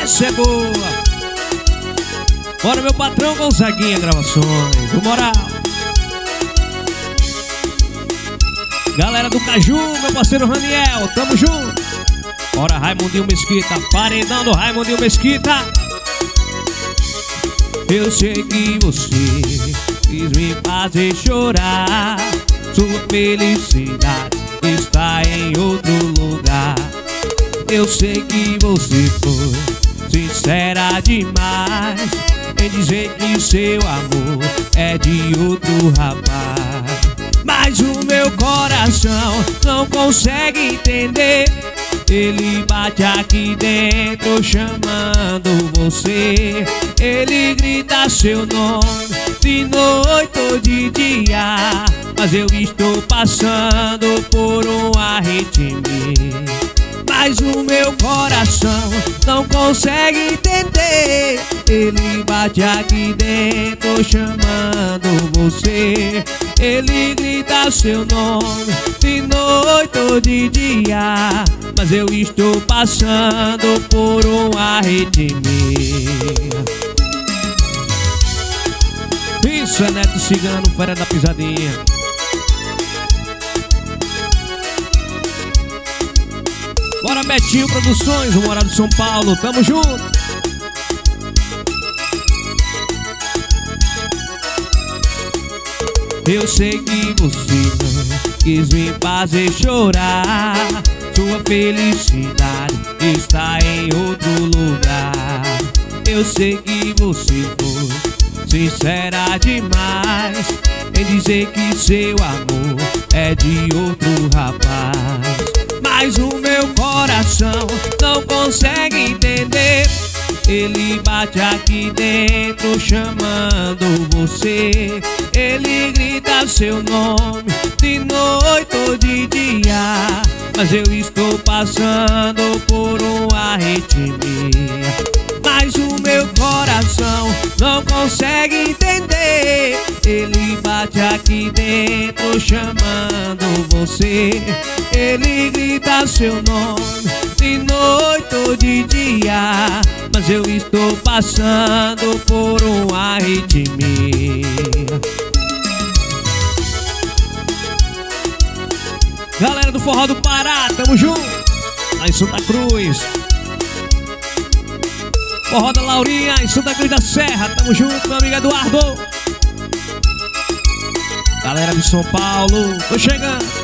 Essa é boa. Bora, meu patrão Gonzaguinha Gravações, do Moral. Galera do Caju, meu parceiro Raniel, tamo junto. Bora, Raimundinho Mesquita, paredão do Raimundinho Mesquita. Eu sei que você quis me fazer chorar. Sua felicidade está em outro lugar. Eu sei que você foi sincera demais em dizer que seu amor é de outro rapaz. Mas o meu coração não consegue entender. Ele bate aqui dentro chamando você. Ele grita seu nome de noite ou de dia, mas eu estou passando por um arritmia. Mas o meu coração não consegue entender. Ele bate aqui dentro chamando você. Ele grita seu nome de noite ou de dia, mas eu estou passando por um arritmia. Isso é Neto Cigano, fera da pisadinha. Bora, Betinho Produções, o Moral de São Paulo, tamo junto. Eu sei que você não quis me fazer chorar. Sua felicidade está em outro lugar. Eu sei que você foi sincera demais em dizer que seu amor é de outro rapaz. Mas o meu coração não consegue entender. Ele bate aqui dentro chamando você. Ele grita seu nome de noite ou de dia, mas eu estou passando por um arritmia. Mas o meu coração não consegue entender. Ele bate aqui dentro chamando você. Ele grita seu nome de noite ou de dia, mas eu estou passando por um arritmia. Galera do Forró do Pará, tamo junto. Lá em Santa Cruz. Forró da Laurinha em Santa Cruz da Serra, tamo junto, meu amigo Eduardo. Galera de São Paulo, tô chegando.